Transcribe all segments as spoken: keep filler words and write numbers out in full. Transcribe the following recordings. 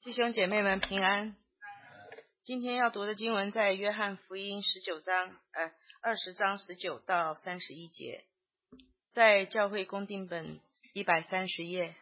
弟兄姐妹们平安。今天要读的经文在约翰福音十九章，呃，二十章十九到三十一节，在教会公订本一百三十页。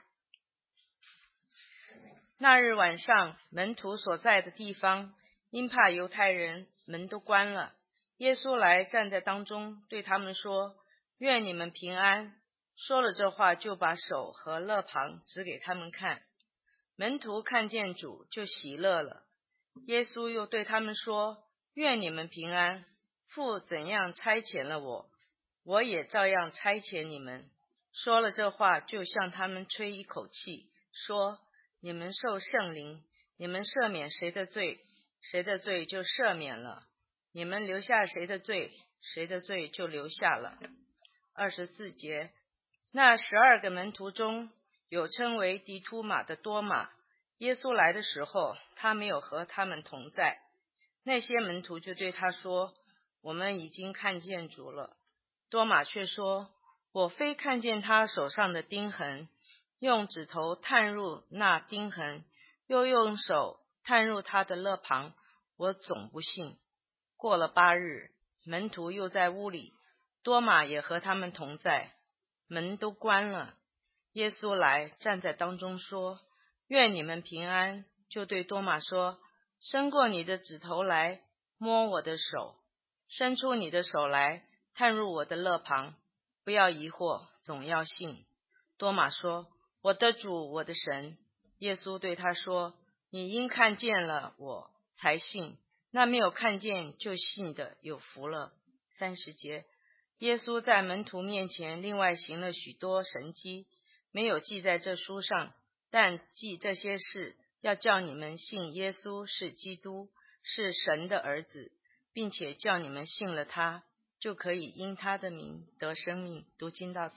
那日晚上，门徒所在的地方，因怕犹太人，门都关了。耶稣来站在当中，对他们说：愿你们平安。说了这话，就把手和肋旁指给他们看。门徒看见主，就喜乐了。耶稣又对他们说：愿你们平安。父怎样差遣了我，我也照样差遣你们。说了这话，就向他们吹一口气，说：你们受圣灵，你们赦免谁的罪，谁的罪就赦免了；你们留下谁的罪，谁的罪就留下了。二十四节，那十二个门徒中有称为迪图马的多马，耶稣来的时候，他没有和他们同在。那些门徒就对他说：我们已经看见主了。多马却说：我非看见他手上的钉痕，用指头探入那钉痕，又用手探入他的肋旁，我总不信。过了八日，门徒又在屋里，多马也和他们同在，门都关了。耶稣来站在当中说：愿你们平安。就对多马说：伸过你的指头来，摸我的手，伸出你的手来，探入我的肋旁，不要疑惑，总要信。多马说：我的主，我的神。耶稣对他说：你因看见了我才信，那没有看见就信的有福了。三十节，耶稣在门徒面前另外行了许多神迹，没有记在这书上，但记这些事，要叫你们信耶稣是基督，是神的儿子，并且叫你们信了他，就可以因他的名得生命。读经到此。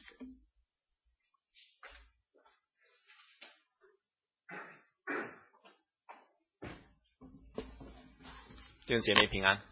弟兄姐妹平安。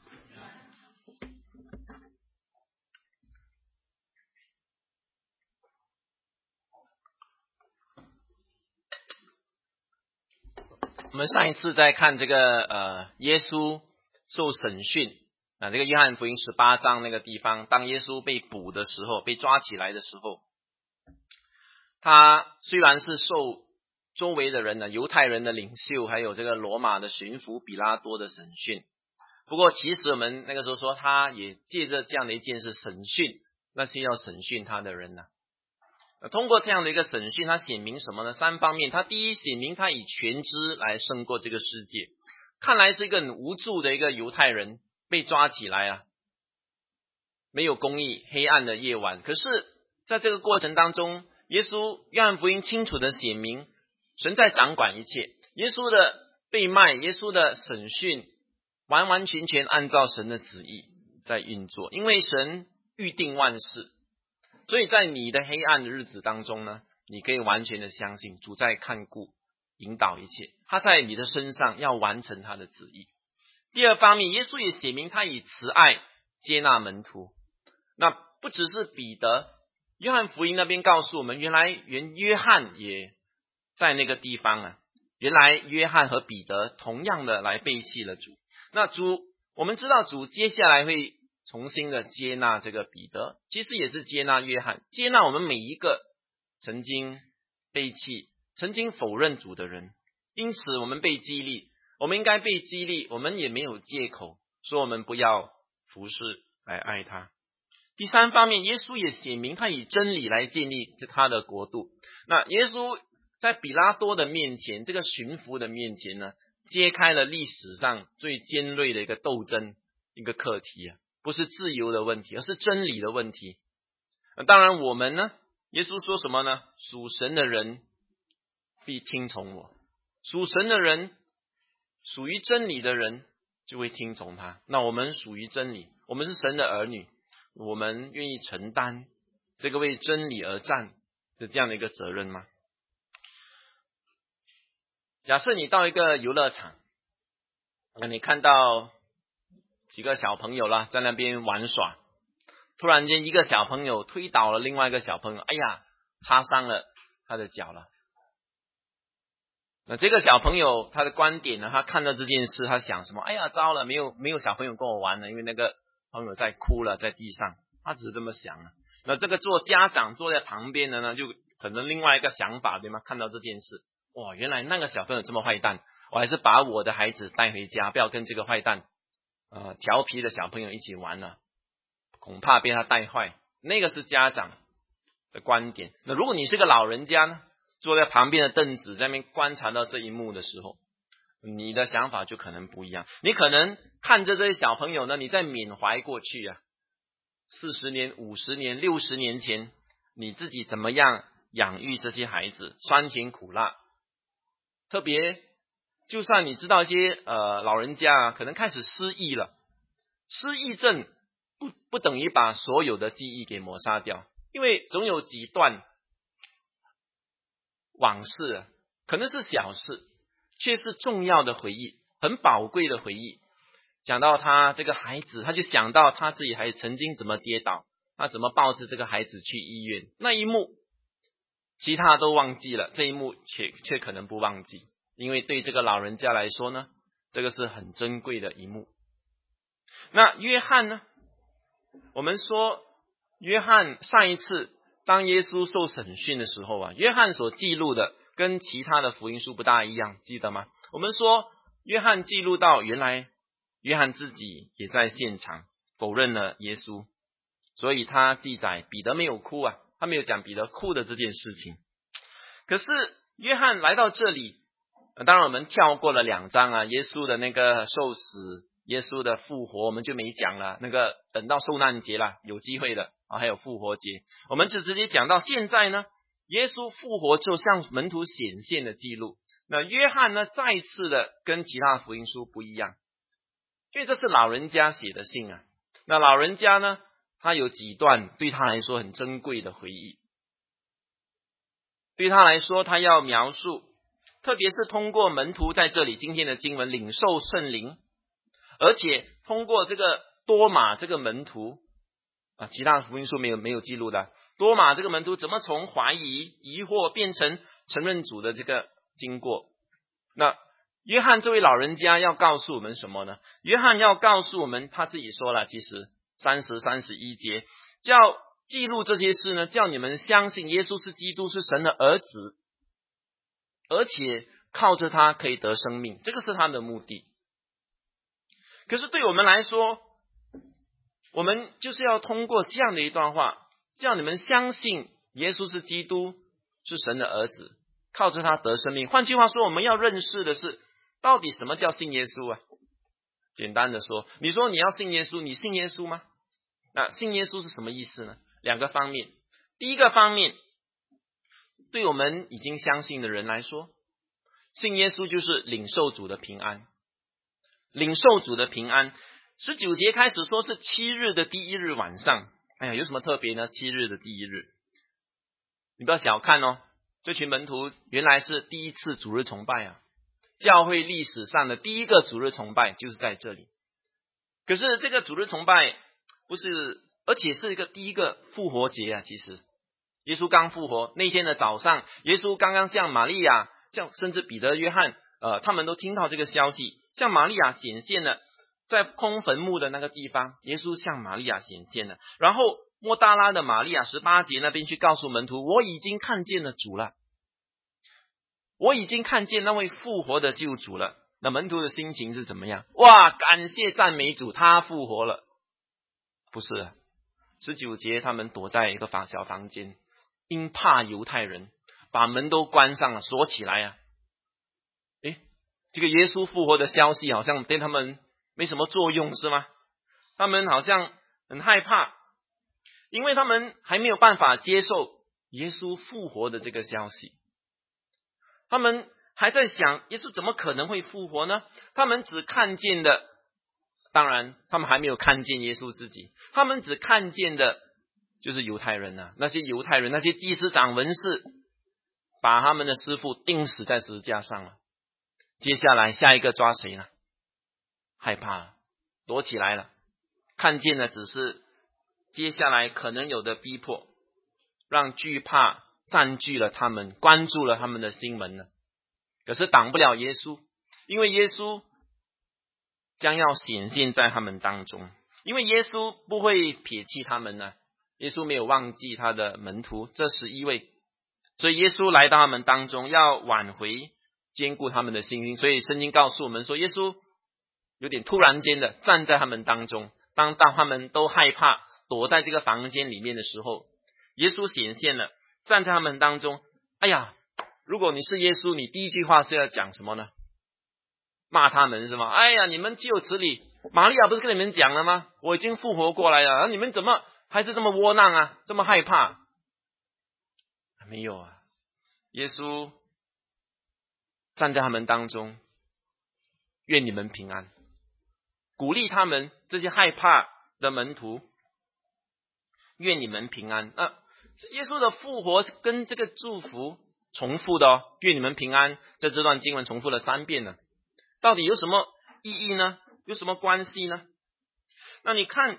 我们上一次在看这个呃耶稣受审讯啊，这个约翰福音十八章那个地方，当耶稣被捕的时候，被抓起来的时候，他虽然是受周围的人呢，犹太人的领袖，还有这个罗马的巡抚比拉多的审讯，不过其实我们那个时候说，他也借着这样的一件事审讯那些要审讯他的人呢。通过这样的一个审讯，他显明什么呢？三方面。他第一，显明他以全知来胜过这个世界。看来是一个很无助的一个犹太人被抓起来啊，没有公义，黑暗的夜晚。可是在这个过程当中，耶稣约翰福音清楚的显明神在掌管一切。耶稣的被卖，耶稣的审讯完完全全按照神的旨意在运作，因为神预定万事。所以在你的黑暗的日子当中呢，你可以完全的相信主在看顾引导一切，他在你的身上要完成他的旨意。第二方面，耶稣也写明他以慈爱接纳门徒。那不只是彼得，约翰福音那边告诉我们，原来原约翰也在那个地方啊，原来约翰和彼得同样的来背弃了主。那主，我们知道主接下来会重新的接纳这个彼得，其实也是接纳约翰，接纳我们每一个曾经背弃、曾经否认主的人。因此我们被激励，我们应该被激励，我们也没有借口说我们不要服侍来爱他。第三方面，耶稣也显明他以真理来建立他的国度。那耶稣在比拉多的面前，这个巡抚的面前呢，揭开了历史上最尖锐的一个斗争，一个课题啊，不是自由的问题，而是真理的问题。当然我们呢，耶稣说什么呢？属神的人必听从我，属神的人，属于真理的人就会听从他。那我们属于真理，我们是神的儿女，我们愿意承担这个为真理而战的这样的一个责任吗？假设你到一个游乐场，那你看到几个小朋友啦在那边玩耍，突然间一个小朋友推倒了另外一个小朋友，哎呀，擦伤了他的脚了。 那这个小朋友他的观点呢，他看到这件事，他想什么？哎呀，糟了，没有没有小朋友跟我玩了，因为那个朋友在哭了，在地上，他只是这么想啊。那这个做家长坐在旁边的呢，就可能另外一个想法，对吗？看到这件事，哇，原来那个小朋友这么坏蛋，我还是把我的孩子带回家，不要跟这个坏蛋呃调皮的小朋友一起玩了，恐怕被他带坏。那个是家长的观点。那如果你是个老人家呢，坐在旁边的凳子在那边观察到这一幕的时候，你的想法就可能不一样。你可能看着这些小朋友呢，你在缅怀过去啊，四十年、五十年、六十年前，你自己怎么样养育这些孩子，酸甜苦辣。特别就算你知道一些呃老人家啊，可能开始失忆了，失忆症不不等于把所有的记忆给抹杀掉，因为总有几段往事啊，可能是小事，却是重要的回忆，很宝贵的回忆。讲到他这个孩子，他就想到他自己还曾经怎么跌倒，他怎么抱着这个孩子去医院，那一幕其他都忘记了，这一幕却却可能不忘记，因为对这个老人家来说呢，这个是很珍贵的一幕。那约翰呢，我们说约翰上一次当耶稣受审讯的时候啊，约翰所记录的跟其他的福音书不大一样，记得吗？我们说约翰记录到原来约翰自己也在现场否认了耶稣，所以他记载彼得没有哭啊，他没有讲彼得哭的这件事情。可是约翰来到这里，当然我们跳过了两章啊，耶稣的那个受死，耶稣的复活我们就没讲了，那个等到受难节啦，有机会的啊，还有复活节，我们就直接讲到现在呢，耶稣复活之后向门徒显现的记录。那约翰呢，再次的跟其他福音书不一样，因为这是老人家写的信啊。那老人家呢，他有几段对他来说很珍贵的回忆，对他来说他要描述，特别是通过门徒在这里今天的经文领受圣灵，而且通过这个多马这个门徒啊，其他福音书没有没有记录的，多马这个门徒怎么从怀疑疑惑变成承认主的这个经过。那约翰这位老人家要告诉我们什么呢？约翰要告诉我们，他自己说了，其实三十、三十一节叫记录这些事呢，叫你们相信耶稣是基督，是神的儿子，而且靠着他可以得生命，这个是他的目的。可是对我们来说，我们就是要通过这样的一段话，叫你们相信耶稣是基督，是神的儿子，靠着他得生命。换句话说，我们要认识的是到底什么叫信耶稣啊？简单的说，你说你要信耶稣，你信耶稣吗？那信耶稣是什么意思呢？两个方面。第一个方面，对我们已经相信的人来说，信耶稣就是领受主的平安。领受主的平安，十九节开始说是七日的第一日晚上。哎呀，有什么特别呢？七日的第一日，你不要小看哦，这群门徒原来是第一次主日崇拜啊，教会历史上的第一个主日崇拜就是在这里。可是这个主日崇拜不是，而且是一个第一个复活节啊。其实耶稣刚复活那天的早上，耶稣刚刚向玛利亚，向甚至彼得、约翰呃，他们都听到这个消息，向玛利亚显现了，在空坟墓的那个地方，耶稣向玛利亚显现了。然后莫大拉的玛利亚十八节那边去告诉门徒，我已经看见了主了，我已经看见那位复活的救主了。那门徒的心情是怎么样？哇，感谢赞美主，他复活了。不是，十九节他们躲在一个房小房间，因怕犹太人，把门都关上了，锁起来啊。诶，这个耶稣复活的消息好像对他们没什么作用，是吗？他们好像很害怕，因为他们还没有办法接受耶稣复活的这个消息。他们还在想，耶稣怎么可能会复活呢？他们只看见的，当然他们还没有看见耶稣自己，他们只看见的就是犹太人啊，那些犹太人，那些祭司长文士把他们的师父钉死在十字架上了。接下来下一个抓谁呢？害怕了，躲起来了，看见的只是接下来可能有的逼迫，让惧怕占据了他们，关注了他们的心门呢。 可是挡不了耶稣，因为耶稣将要显现在他们当中，因为耶稣不会撇弃他们呢、啊，耶稣没有忘记他的门徒这十一位，所以耶稣来到他们当中，要挽回坚固他们的信心。所以圣经告诉我们说，耶稣有点突然间的站在他们当中，当当他们都害怕躲在这个房间里面的时候，耶稣显现了，站在他们当中。哎呀，如果你是耶稣，你第一句话是要讲什么呢？骂他们是吗？哎呀，你们岂有此理！玛利亚不是跟你们讲了吗？我已经复活过来了，你们怎么还是这么窝囊啊，这么害怕？没有啊，耶稣站在他们当中，愿你们平安，鼓励他们这些害怕的门徒，愿你们平安。那、啊、耶稣的复活跟这个祝福重复的哦，愿你们平安，在这段经文重复了三遍呢，到底有什么意义呢？有什么关系呢？那你看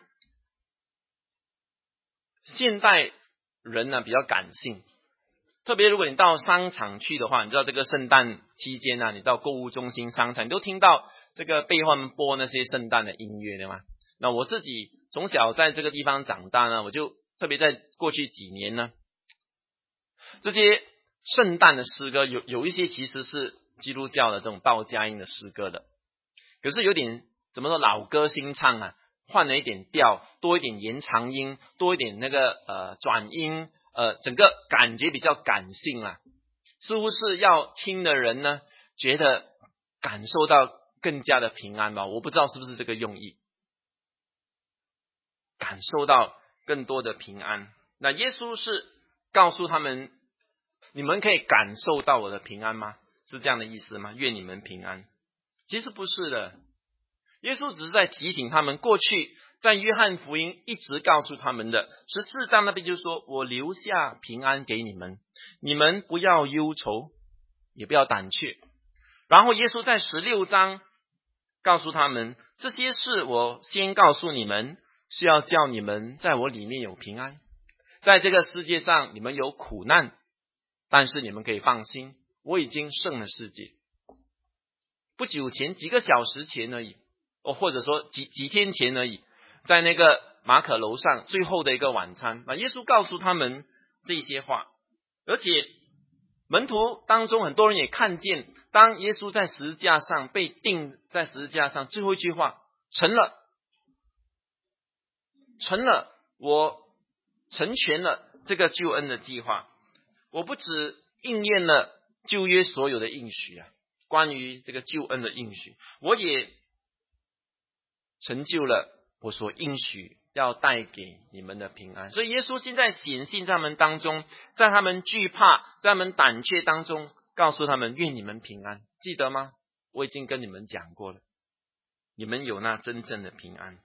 现代人呢比较感性，特别如果你到商场去的话，你知道这个圣诞期间啊，你到购物中心商场，你都听到这个背后播那些圣诞的音乐的嘛。那我自己从小在这个地方长大呢，我就特别在过去几年呢，这些圣诞的诗歌有有一些其实是基督教的这种道家音的诗歌的，可是有点怎么说老歌新唱啊，换了一点调，多一点延长音，多一点那个呃转音，呃整个感觉比较感性啊，似乎是要听的人呢觉得感受到更加的平安吧，我不知道是不是这个用意，感受到更多的平安。那耶稣是告诉他们，你们可以感受到我的平安吗？是这样的意思吗？愿你们平安。其实不是的，耶稣只是在提醒他们，过去在约翰福音一直告诉他们的十四章那边就说，我留下平安给你们，你们不要忧愁，也不要胆怯。然后耶稣在十六章告诉他们，这些事我先告诉你们，是要叫你们在我里面有平安，在这个世界上你们有苦难，但是你们可以放心，我已经胜了世界。不久前，几个小时前而已，哦，或者说几几天前而已，在那个马可楼上最后的一个晚餐，那耶稣告诉他们这些话，而且门徒当中很多人也看见，当耶稣在十字架上被钉在十字架上，最后一句话，成了，成了，我成全了这个救恩的计划，我不只应验了旧约所有的应许啊，关于这个救恩的应许，我也成就了我所应许要带给你们的平安。所以耶稣现在显现在他们当中，在他们惧怕，在他们胆怯当中，告诉他们愿你们平安。记得吗？我已经跟你们讲过了，你们有那真正的平安。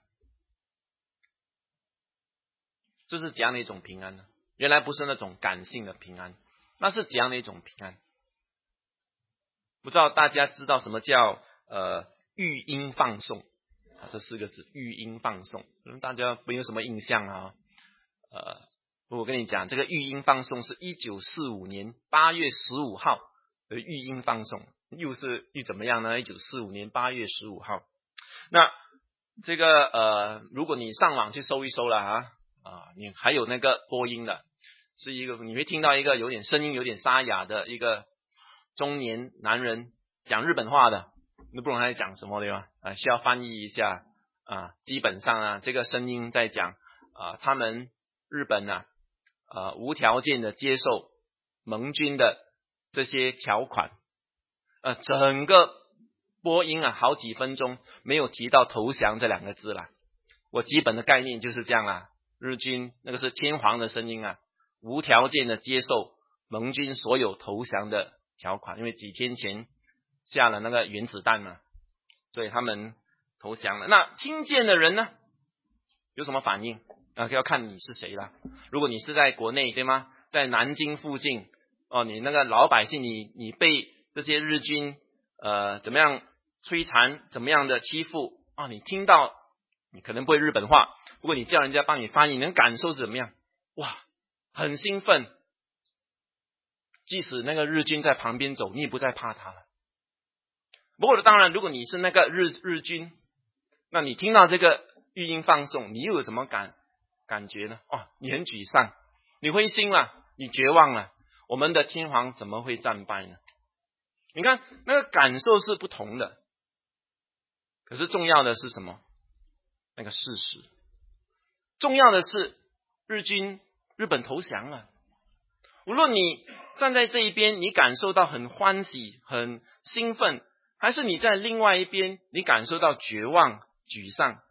这是怎样的一种平安呢？原来不是那种感性的平安，那是怎样的一种平安？不知道大家知道什么叫呃育婴放送啊？这四个字，育婴放送，大家没有什么印象啊？呃，我跟你讲，这个育婴放送是一九四五年八月十五号的育婴放送，又是又怎么样呢？一九四五年八月十五号，那这个呃，如果你上网去搜一搜了啊啊，你还有那个播音的，是一个你会听到一个有点声音有点沙哑的一个中年男人讲日本话的，那不懂他在讲什么对吧？啊，需要翻译一下啊。基本上啊，这个声音在讲啊，他们日本啊，啊无条件的接受盟军的这些条款，呃，整个播音啊好几分钟没有提到投降这两个字啦。我基本的概念就是这样啦，日军那个是天皇的声音啊，无条件的接受盟军所有投降的条款，因为几天前下了那个原子弹嘛，所以他们投降了。那听见的人呢，有什么反应啊？要看你是谁啦。如果你是在国内对吗？在南京附近哦，你那个老百姓，你你被这些日军呃怎么样摧残，怎么样的欺负啊？你听到你可能不会日本话，不过你叫人家帮你翻译，你能感受是怎么样？哇，很兴奋。即使那个日军在旁边走，你也不再怕他了， 不过当然，如果你是那个日日军，那你听到这个玉音放送，你又有什么感感觉呢？哦，你很沮丧，你灰心了，你绝望了，我们的天皇怎么会战败呢？你看那个感受是不同的。可是重要的是什么？那个事实。重要的是日军日本投降了。无论你站在这一边，你感受到很欢喜很兴奋，还是你在另外一边你感受到绝望沮丧，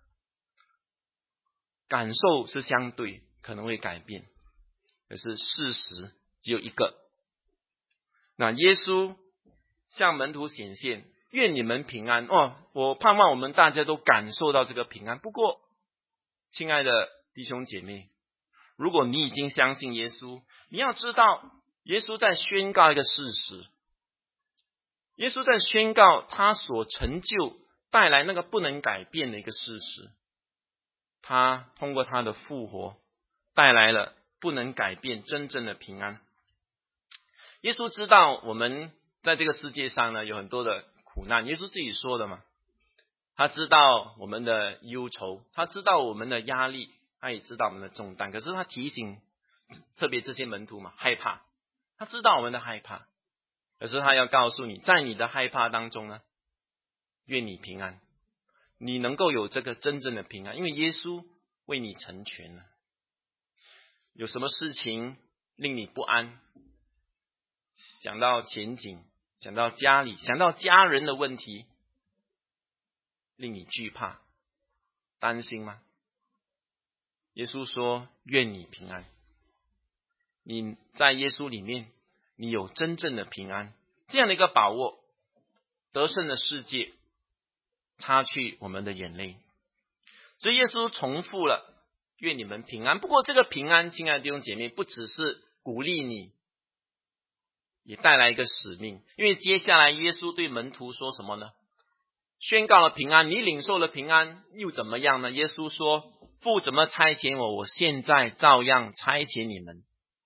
感受是相对，可能会改变，可是事实只有一个。那耶稣向门徒显现，愿你们平安。哦，我盼望我们大家都感受到这个平安。不过亲爱的弟兄姐妹，如果你已经相信耶稣，你要知道耶稣在宣告一个事实，耶稣在宣告他所成就带来那个不能改变的一个事实，他通过他的复活带来了不能改变真正的平安。耶稣知道我们在这个世界上呢有很多的苦难，耶稣自己说的嘛，他知道我们的忧愁，他知道我们的压力，他也知道我们的重担。可是他提醒特别这些门徒嘛，害怕，他知道我们的害怕，可是他要告诉你，在你的害怕当中呢，愿你平安，你能够有这个真正的平安，因为耶稣为你成全了。有什么事情令你不安？想到前景，想到家里，想到家人的问题，令你惧怕担心吗？耶稣说愿你平安，你在耶稣里面你有真正的平安，这样的一个把握，得胜的世界擦去我们的眼泪。所以耶稣重复了愿你们平安。不过这个平安，亲爱的弟兄姐妹，不只是鼓励你，也带来一个使命。因为接下来耶稣对门徒说什么呢？宣告了平安，你领受了平安又怎么样呢？耶稣说，父怎么差遣我，我现在照样差遣你们，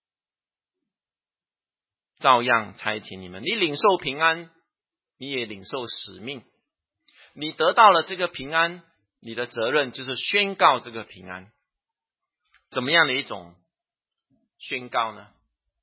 照样差遣你们。你领受平安，你也领受使命。你得到了这个平安，你的责任就是宣告这个平安。怎么样的一种宣告呢？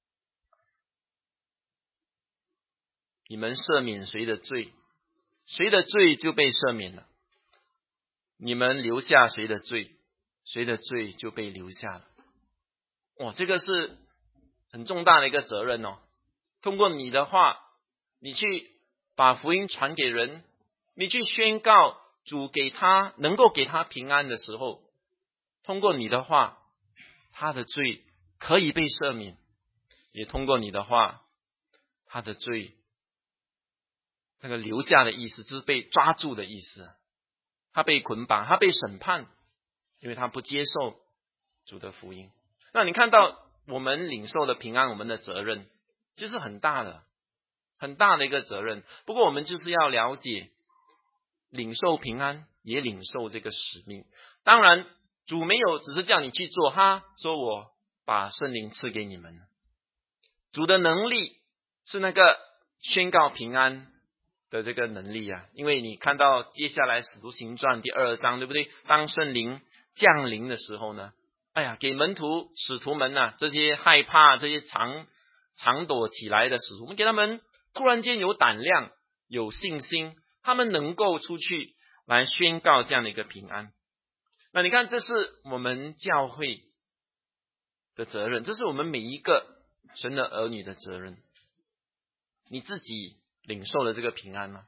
你们赦免谁的罪，谁的罪就被赦免了；你们留下谁的罪，谁的罪就被留下了。哇，这个是很重大的一个责任哦。通过你的话，你去把福音传给人，你去宣告主给他能够给他平安的时候，通过你的话，他的罪可以被赦免，也通过你的话，他的罪那个留下的意思就是被抓住的意思，他被捆绑，他被审判，因为他不接受主的福音。那你看到我们领受的平安，我们的责任其实很大的很大的一个责任。不过我们就是要了解，领受平安也领受这个使命。当然主没有只是叫你去做，他说我把圣灵赐给你们。主的能力是那个宣告平安的这个能力啊，因为你看到接下来使徒行传第二章，对不对？当圣灵降临的时候呢，哎呀，给门徒使徒们啊，这些害怕这些藏藏躲起来的使徒们，给他们突然间有胆量有信心，他们能够出去来宣告这样的一个平安。那你看，这是我们教会的责任，这是我们每一个神的儿女的责任。你自己领受了这个平安吗？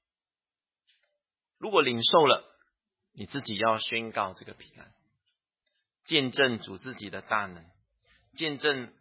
如果领受了，你自己要宣告这个平安，见证主自己的大能，见证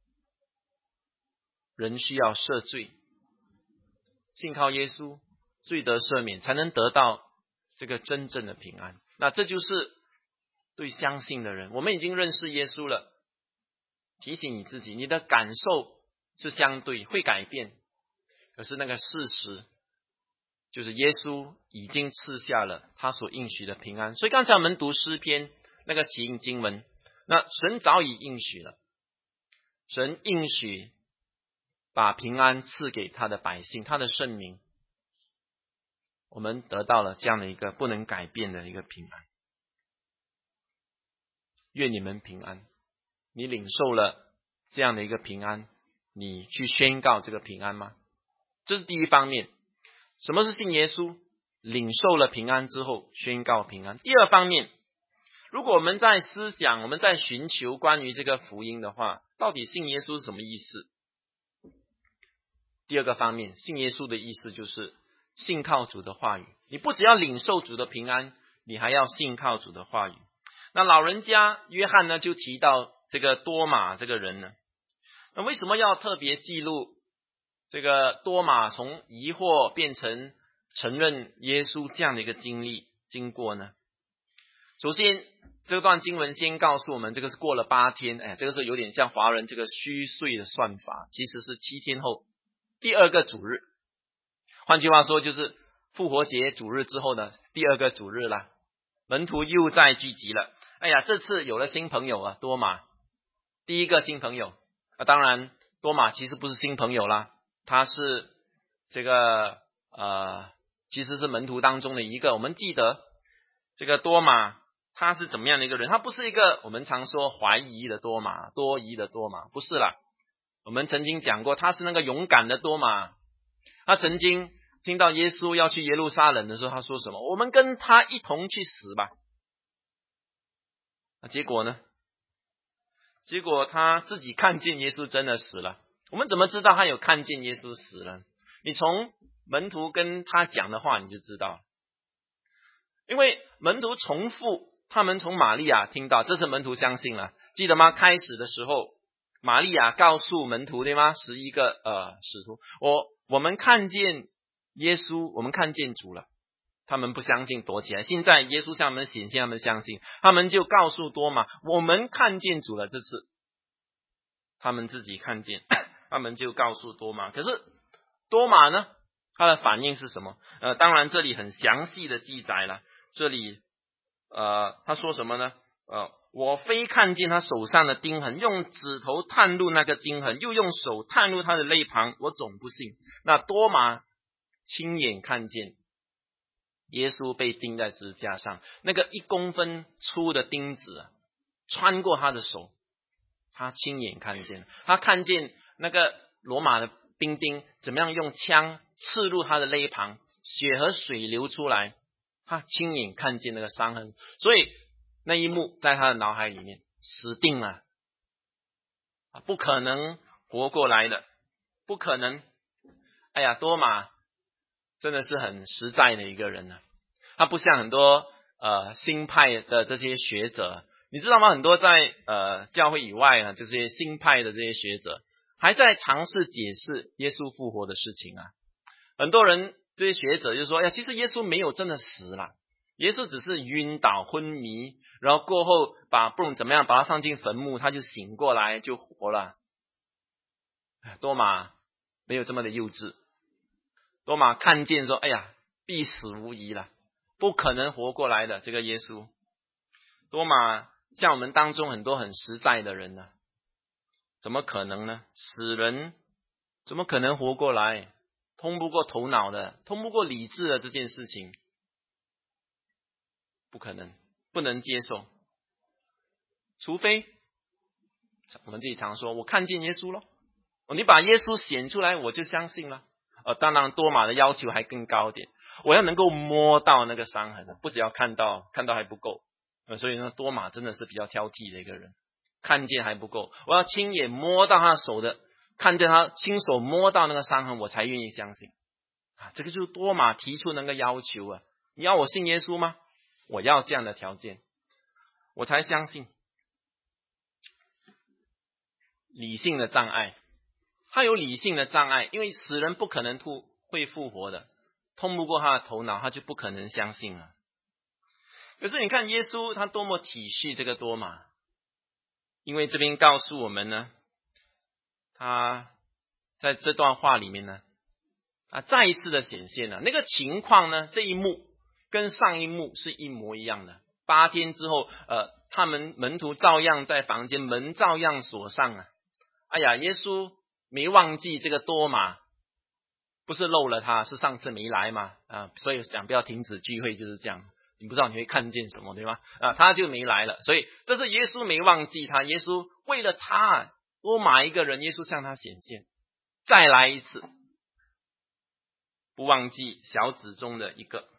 人需要赦罪，信靠耶稣，罪得赦免，才能得到这个真正的平安。那这就是对相信的人，我们已经认识耶稣了，提醒你自己，你的感受是相对会改变，可是那个事实就是耶稣已经赐下了他所应许的平安。所以刚才我们读诗篇那个起应经文，那神早已应许了，神应许把平安赐给他的百姓，他的圣民。 我们得到了这样的一个不能改变的一个平安。愿你们平安。你领受了这样的一个平安，你去宣告这个平安吗？这是第一方面。什么是信耶稣？领受了平安之后宣告平安。第二方面，如果我们在思想，我们在寻求关于这个福音的话，到底信耶稣是什么意思？第二个方面，信耶稣的意思就是信靠主的话语。你不只要领受主的平安，你还要信靠主的话语。那老人家约翰呢，就提到这个多马这个人呢，那为什么要特别记录这个多马从疑惑变成承认耶稣这样的一个经历经过呢？首先，这段经文先告诉我们，这个是过了八天，哎，这个是有点像华人这个虚岁的算法，其实是七天后第二个主日。换句话说，就是复活节主日之后呢，第二个主日啦，门徒又再聚集了。哎呀，这次有了新朋友啊，多马，第一个新朋友啊，当然多马其实不是新朋友啦，他是这个呃，其实是门徒当中的一个。我们记得这个多马他是怎么样的一个人？他不是一个我们常说怀疑的多马，多疑的多马，不是啦。我们曾经讲过，他是那个勇敢的多马。他曾经听到耶稣要去耶路撒冷的时候，他说什么？我们跟他一同去死吧。那结果呢？结果他自己看见耶稣真的死了。我们怎么知道他有看见耶稣死了？你从门徒跟他讲的话你就知道，因为门徒重复他们从玛利亚听到，这是门徒相信了，记得吗？开始的时候玛利亚告诉门徒，对吗？十一个呃使徒，我我们看见耶稣，我们看见主了。他们不相信，躲起来。现在耶稣向他们显现，他们相信，他们就告诉多马，我们看见主了。这次他们自己看见，他们就告诉多马。可是多马呢，他的反应是什么？呃，当然这里很详细的记载了。这里呃，他说什么呢？呃，我非看见他手上的钉痕，用指头探入那个钉痕，又用手探入他的肋旁，我总不信。那多马亲眼看见耶稣被钉在十字架上，那个一公分粗的钉子啊，穿过他的手，他亲眼看见，他看见那个罗马的兵丁怎么样用枪刺入他的肋旁，血和水流出来，他亲眼看见那个伤痕，所以那一幕在他的脑海里面，死定了，不可能活过来的，不可能。哎呀，多马真的是很实在的一个人呢，他不像很多呃新派的这些学者，你知道吗？很多在呃教会以外啊，这些新派的这些学者还在尝试解释耶稣复活的事情啊。很多人这些学者就说，呀，其实耶稣没有真的死了，耶稣只是晕倒昏迷，然后过后把不懂怎么样把他放进坟墓，他就醒过来就活了。多马没有这么的幼稚，多马看见说，哎呀，必死无疑了，不可能活过来的这个耶稣。多马像我们当中很多很实在的人呢，怎么可能呢？死人怎么可能活过来？通不过头脑的，通不过理智的这件事情，不可能，不能接受。除非我们自己常说，我看见耶稣了，你把耶稣显出来，我就相信了。呃，当然多马的要求还更高点，我要能够摸到那个伤痕，不只要看到，看到还不够。呃，所以呢，多马真的是比较挑剔的一个人，看见还不够，我要亲眼摸到他手的，看见他亲手摸到那个伤痕，我才愿意相信。啊，这个就是多马提出那个要求啊！你要我信耶稣吗？我要这样的条件，我才相信。理性的障碍。他有理性的障碍，因为死人不可能会复活的，通不过他的头脑，他就不可能相信了。可是你看耶稣他多么体恤这个多马，因为这边告诉我们呢，他在这段话里面呢，啊，再一次的显现了那个情况呢，这一幕跟上一幕是一模一样的。八天之后，呃，他们门徒照样在房间，门照样锁上啊。哎呀，耶稣没忘记这个多马， 不是漏了他，是上次没来嘛啊，所以想不要停止聚会就是这样。你不知道你会看见什么，对吗？啊，他就没来了，所以这是耶稣没忘记他，耶稣为了他多马一个人，耶稣向他显现，再来一次，不忘记小子中的一个。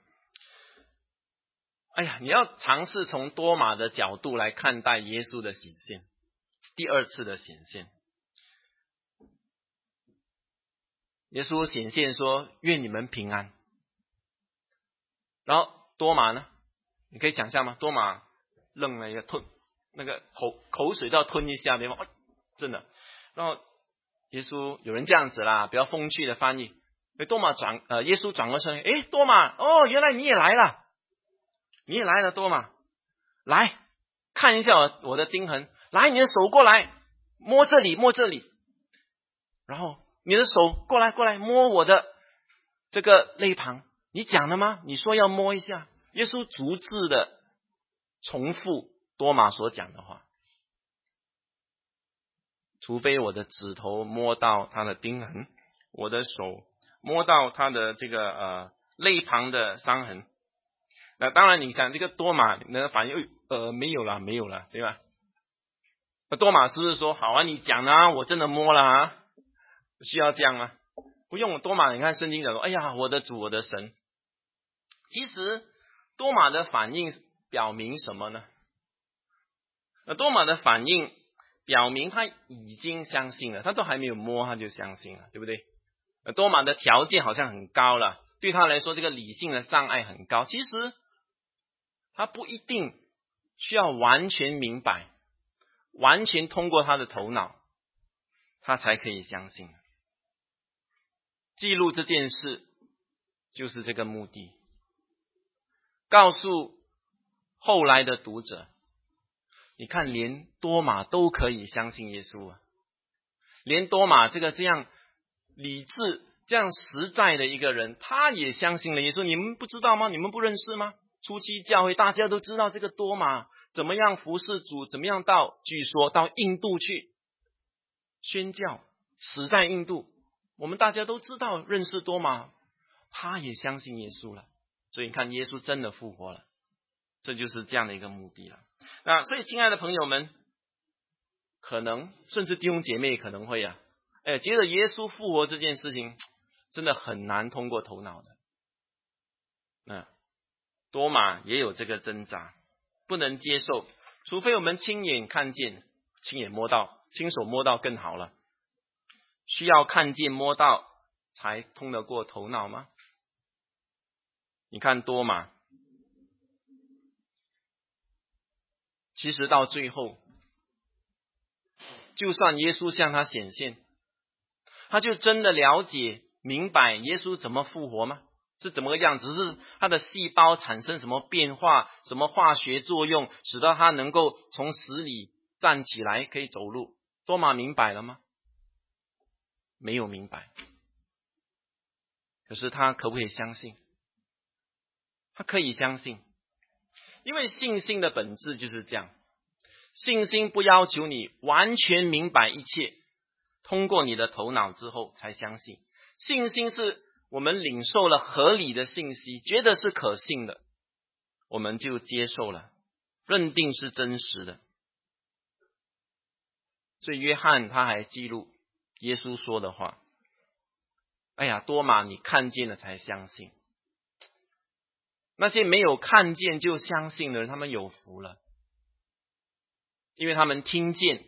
哎呀，你要尝试从多马的角度来看待耶稣的显现，第二次的显现。耶稣显现说愿你们平安，然后多马呢，你可以想象吗？多马愣了一个，吞那个口口水都要吞一下，对吗？哎，真的。然后耶稣有人这样子啦，比较风趣的翻译，多马转呃，耶稣转过身，诶，多马，哦，原来你也来了，你也来了，多马，来看一下我我的钉痕，来，你的手过来，摸这里，摸这里，然后你的手过来，过来摸我的这个肋旁，你讲了吗？你说要摸一下。耶稣逐字的重复多马所讲的话，除非我的指头摸到他的钉痕，我的手摸到他的这个呃肋旁的伤痕。那当然你想这个多马的反应，呃没有了没有了，对吧？那多马是不是说好啊，你讲啊，我真的摸了啊，需要这样吗？不用。多马你看圣经讲说，哎呀，我的主我的神。其实多马的反应表明什么呢？那多马的反应表明他已经相信了，他都还没有摸他就相信了，对不对？多马的条件好像很高了，对他来说这个理性的障碍很高。其实他不一定需要完全明白，完全通过他的头脑，他才可以相信。记录这件事就是这个目的，告诉后来的读者，你看连多马都可以相信耶稣啊，连多马这个这样理智这样实在的一个人，他也相信了耶稣。你们不知道吗？你们不认识吗？初期教会大家都知道这个多马怎么样服侍主，怎么样到据说到印度去宣教，死在印度，我们大家都知道认识多马，他也相信耶稣了。所以你看耶稣真的复活了，这就是这样的一个目的了。那所以亲爱的朋友们，可能甚至弟兄姐妹可能会啊，哎，觉得耶稣复活这件事情真的很难通过头脑的。那多马也有这个挣扎，不能接受，除非我们亲眼看见，亲眼摸到，亲手摸到更好了。需要看见摸到才通得过头脑吗？你看多马，其实到最后，就算耶稣向他显现，他就真的了解明白耶稣怎么复活吗？是怎么个样子？是他的细胞产生什么变化，什么化学作用，使到他能够从死里站起来，可以走路？多马明白了吗？没有明白。可是他可不可以相信？他可以相信，因为信心的本质就是这样。信心不要求你完全明白一切，通过你的头脑之后才相信。信心是我们领受了合理的信息，觉得是可信的，我们就接受了，认定是真实的。所以约翰他还记录耶稣说的话，哎呀，多马你看见了才相信。那些没有看见就相信的人，他们有福了，因为他们听见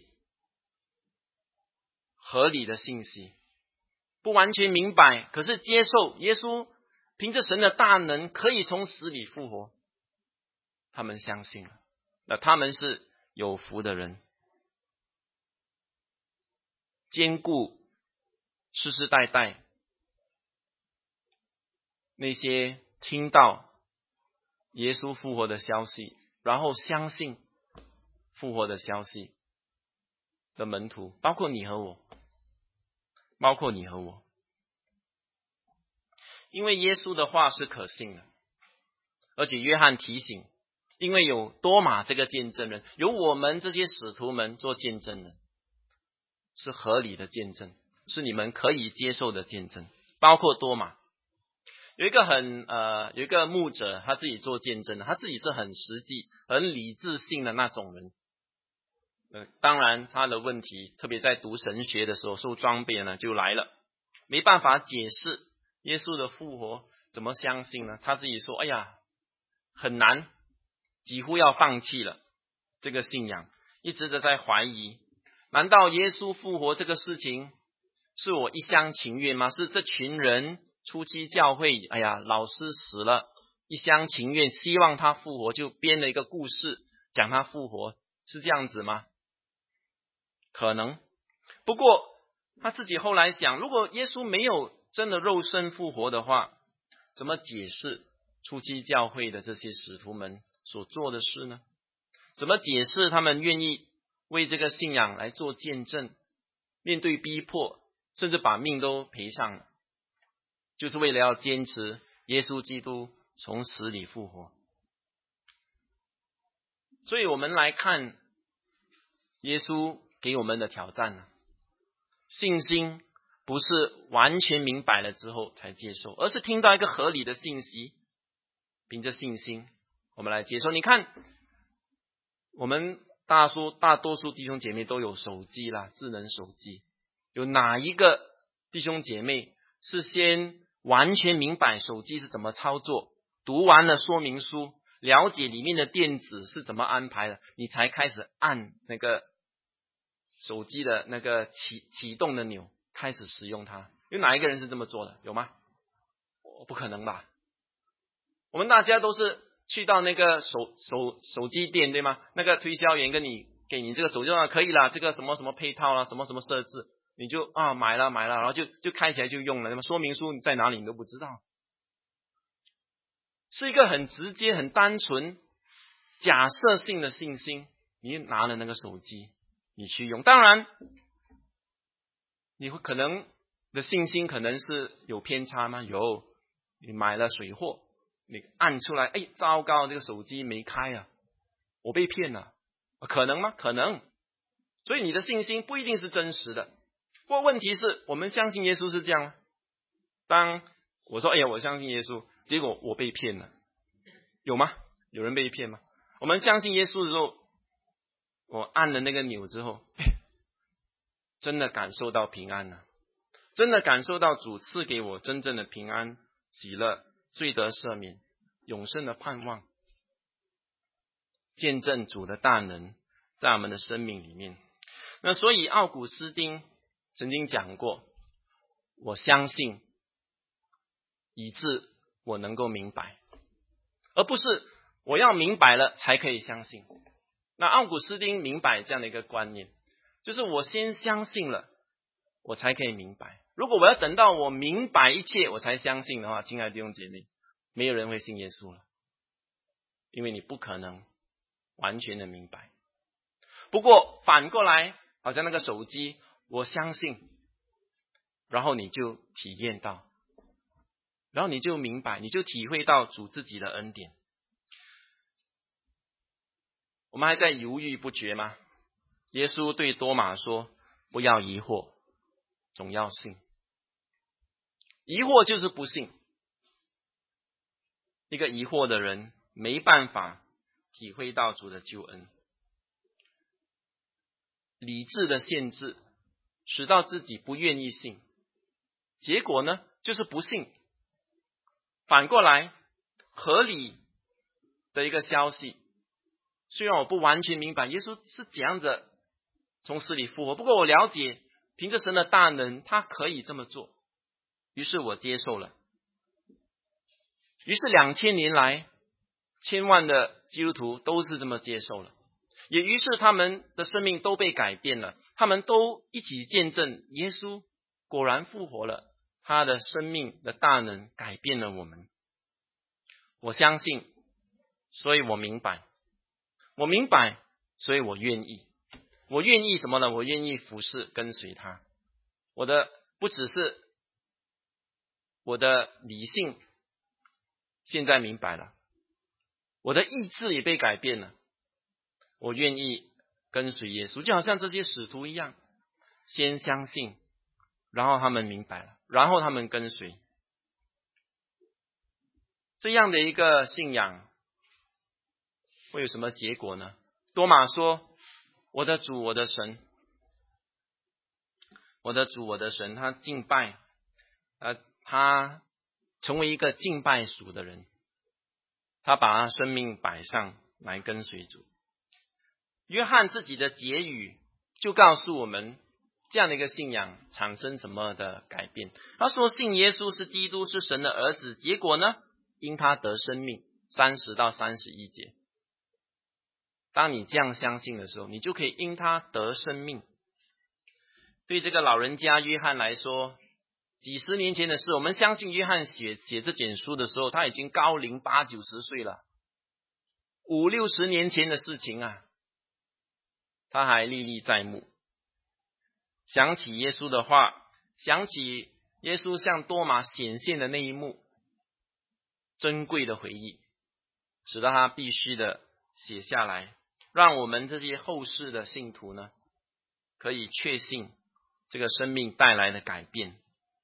合理的信息，不完全明白，可是接受耶稣凭着神的大能可以从死里复活，他们相信了，那他们是有福的人，坚固世世代代那些听到耶稣复活的消息，然后相信复活的消息的门徒，包括你和我，包括你和我。因为耶稣的话是可信的，而且约翰提醒，因为有多马这个见证人，有我们这些使徒们做见证人，是合理的见证，是你们可以接受的见证。 包括多马。有一个很呃，有一个牧者，他自己做见证的，他自己是很实际、很理智性的那种人。呃，当然他的问题，特别在读神学的时候受装备呢就来了，没办法解释耶稣的复活，怎么相信呢？他自己说：“哎呀，很难，几乎要放弃了这个信仰，一直的在怀疑，难道耶稣复活这个事情是我一厢情愿吗？是这群人初期教会，哎呀，老师死了，一厢情愿，希望他复活，就编了一个故事讲他复活，是这样子吗？可能。不过他自己后来想，如果耶稣没有真的肉身复活的话，怎么解释初期教会的这些使徒们所做的事呢？怎么解释他们愿意为这个信仰来做见证，面对逼迫，甚至把命都赔上了，就是为了要坚持耶稣基督从死里复活。所以我们来看耶稣给我们的挑战呢，信心不是完全明白了之后才接受，而是听到一个合理的信息，凭着信心我们来接受。你看，我们大多大多数弟兄姐妹都有手机啦，智能手机，有哪一个弟兄姐妹是先完全明白手机是怎么操作，读完了说明书，了解里面的电子是怎么安排的，你才开始按那个手机的那个启启动的钮，开始使用它？有哪一个人是这么做的？有吗？不可能吧？我们大家都是去到那个手手手机店，对吗？那个推销员跟你给你这个手机啊，可以啦，这个什么什么配套啦，什么什么设置，你就啊买了买了，然后就就开起来就用了。那么说明书在哪里你都不知道，是一个很直接、很单纯、假设性的信心。你拿了那个手机，你去用，当然你会可能的信心可能是有偏差吗？有，你买了水货，你按出来，哎，糟糕，这个手机没开啊，我被骗了，可能吗？可能。所以你的信心不一定是真实的。不过问题是我们相信耶稣是这样吗？当我说哎呀我相信耶稣，结果我被骗了，有吗？有人被骗吗？我们相信耶稣的时候，我按了那个钮之后，真的感受到平安了，真的感受到主赐给我真正的平安、喜乐、罪得赦免、永生的盼望，见证主的大能在我们的生命里面。那所以奥古斯丁曾经讲过，我相信以致我能够明白，而不是我要明白了才可以相信。那奥古斯丁明白这样的一个观念，就是我先相信了我才可以明白。如果我要等到我明白一切我才相信的话，亲爱的弟兄姐妹，没有人会信耶稣了，因为你不可能完全的明白。不过反过来，好像那个手机，我相信，然后你就体验到，然后你就明白，你就体会到主自己的恩典。我们还在犹豫不决吗？耶稣对多马说，不要疑惑，总要信。疑惑就是不信，一个疑惑的人没办法体会到主的救恩。理智的限制使到自己不愿意信，结果呢就是不信。反过来，合理的一个消息，虽然我不完全明白耶稣是怎样的从死里复活，不过我了解凭着神的大能他可以这么做，于是我接受了。于是两千年来千万的基督徒都是这么接受了，也于是他们的生命都被改变了，他们都一起见证耶稣果然复活了，他的生命的大能改变了我们。我相信，所以我明白，我明白，所以我愿意。我愿意什么呢？我愿意服侍跟随他。我的不只是我的理性现在明白了，我的意志也被改变了。我愿意跟随耶稣，就好像这些使徒一样，先相信，然后他们明白了，然后他们跟随。 这样的一个信仰会有什么结果呢？多马说，我的主，我的神，我的主，我的神，他敬拜，呃，他成为一个敬拜主的人，他把他生命摆上来跟随主。约翰自己的结语就告诉我们，这样的一个信仰产生什么的改变。他说信耶稣是基督，是神的儿子，结果呢，因他得生命。三十到三十一节，当你这样相信的时候，你就可以因他得生命。对这个老人家约翰来说，几十年前的事，我们相信约翰写写这卷书的时候，他已经高龄八九十岁了，五六十年前的事情啊，他还历历在目。想起耶稣的话，想起耶稣向多马显现的那一幕，珍贵的回忆，使得他必须的写下来，让我们这些后世的信徒呢，可以确信这个生命带来的改变。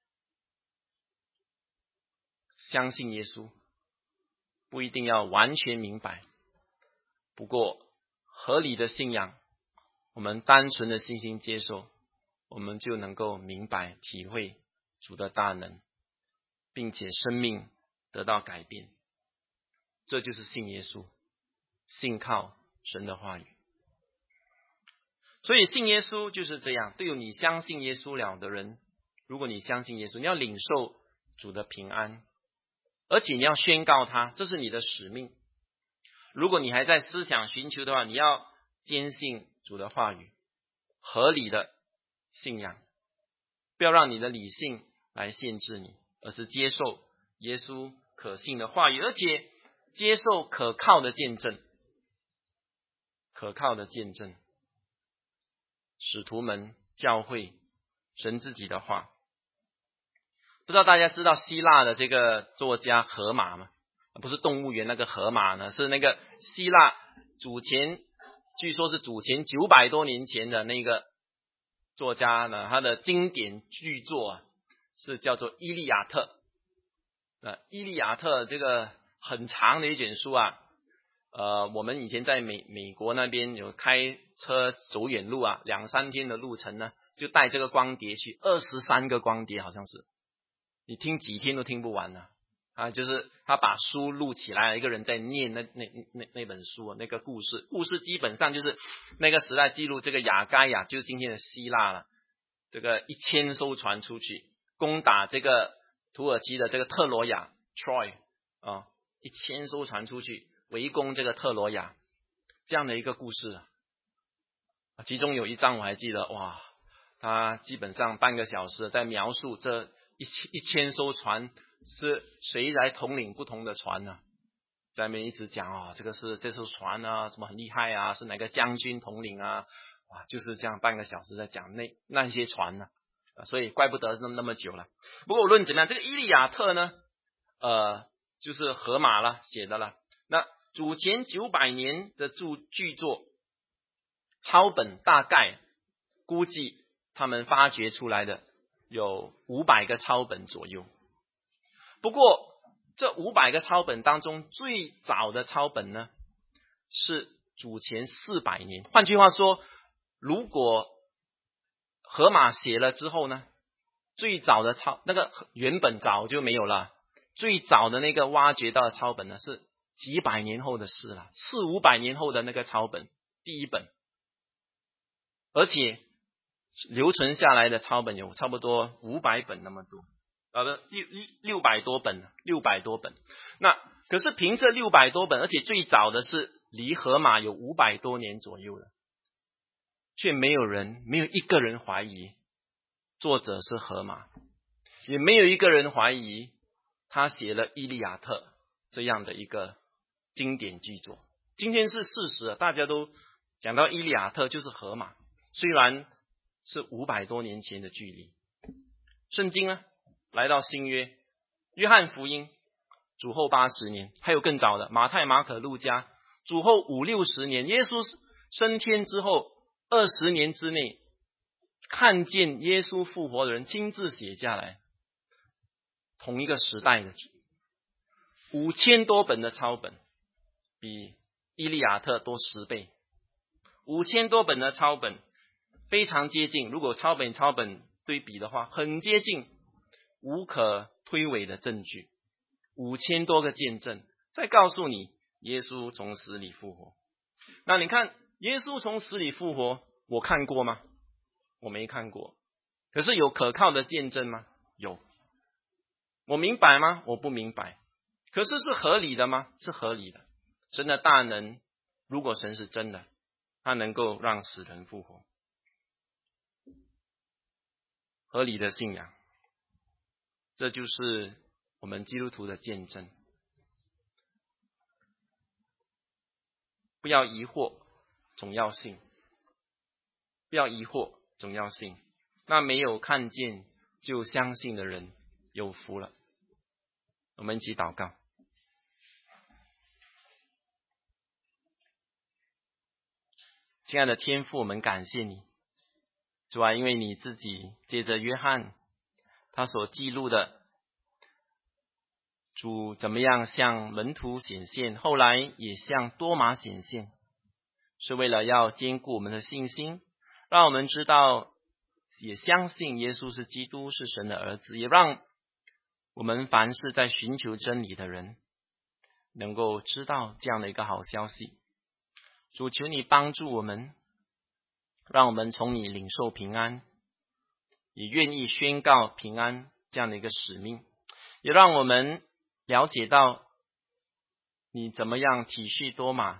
相信耶稣不一定要完全明白，不过合理的信仰，我们单纯的信心接受，我们就能够明白体会主的大能，并且生命得到改变。这就是信耶稣，信靠神的话语。所以信耶稣就是这样，对于你相信耶稣了的人，如果你相信耶稣，你要领受主的平安，而且你要宣告他，这是你的使命。如果你还在思想寻求的话，你要坚信主的话语，合理的信仰，不要让你的理性来限制你，而是接受耶稣可信的话语，而且接受可靠的见证，可靠的见证，使徒们、教会、神自己的话。不知道大家知道希腊的这个作家荷马吗？不是动物园那个荷马呢，是那个希腊主前，据说是主前九百多年前的那个作家呢，他的经典巨作啊，是叫做《伊利亚特》。呃，《伊利亚特》这个很长的一卷书啊，呃，我们以前在美美国那边有开车走远路啊，两三天的路程呢，就带这个光碟去，二十三个光碟好像是，你听几天都听不完呢。啊，就是他把书录起来，一个人在念那那那那本书那个故事，故事基本上就是那个时代记录这个亚该亚，就是今天的希腊了。这个一千艘船出去攻打这个土耳其的这个特罗亚 Troy 啊，一千艘船出去围攻这个特罗亚，这样的一个故事。其中有一章我还记得，哇，他基本上半个小时在描述这一千一千艘船是谁来统领不同的船呢？在那边一直讲哦，这个是这艘船啊，什么很厉害啊，是哪个将军统领啊？哇，就是这样半个小时在讲那那些船呢、啊，所以怪不得那么那么久了。不过无论怎么样，这个《伊利亚特》呢，呃，就是荷马了写的了。那主前九百年的著巨作，抄本大概估计他们发掘出来的有五百个抄本左右。不过这五百个抄本当中，最早的抄本呢是主前四百年。换句话说，如果荷马写了之后呢，最早的抄那个原本早就没有了，最早的那个挖掘到的抄本呢是几百年后的事了，四五百年后的那个抄本，第一本，而且留存下来的抄本有差不多五百本那么多。好的，六六百多本，六百多本。那可是凭这六百多本，而且最早的是离荷马有五百多年左右了，却没有人，没有一个人怀疑作者是荷马，也没有一个人怀疑他写了《伊利亚特》这样的一个经典巨作。今天是事实，大家都讲到《伊利亚特》就是荷马，虽然是五百多年前的距离。圣经呢？来到新约，约翰福音主后八十年，还有更早的马太、马可、路加主后五六十年。耶稣升天之后二十年之内，看见耶稣复活的人亲自写下来，同一个时代的五千多本的抄本，比伊利亚特多十倍。五千多本的抄本非常接近，如果抄本抄本对比的话，很接近，无可推诿的证据。五千多个见证再告诉你耶稣从死里复活。那你看耶稣从死里复活，我看过吗？我没看过。可是有可靠的见证吗？有。我明白吗？我不明白。可是是合理的吗？是合理的。神的大能，如果神是真的，他能够让死人复活。合理的信仰，这就是我们基督徒的见证。不要疑惑，总要信。不要疑惑，总要信。那没有看见就相信的人有福了。我们一起祷告。亲爱的天父，我们感谢你，主啊，因为你自己借着约翰他所记录的主怎么样向门徒显现，后来也向多马显现，是为了要坚固我们的信心，让我们知道也相信耶稣是基督，是神的儿子，也让我们凡是在寻求真理的人能够知道这样的一个好消息。主，求你帮助我们，让我们从你领受平安，也愿意宣告平安这样的一个使命，也让我们了解到你怎么样体恤多马，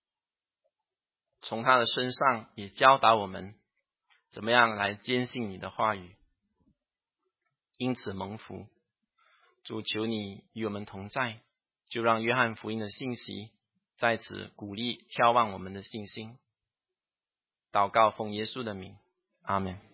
从他的身上也教导我们怎么样来坚信你的话语，因此蒙福。主，求你与我们同在，就让约翰福音的信息在此鼓励眺望我们的信心。祷告奉耶稣的名，阿们。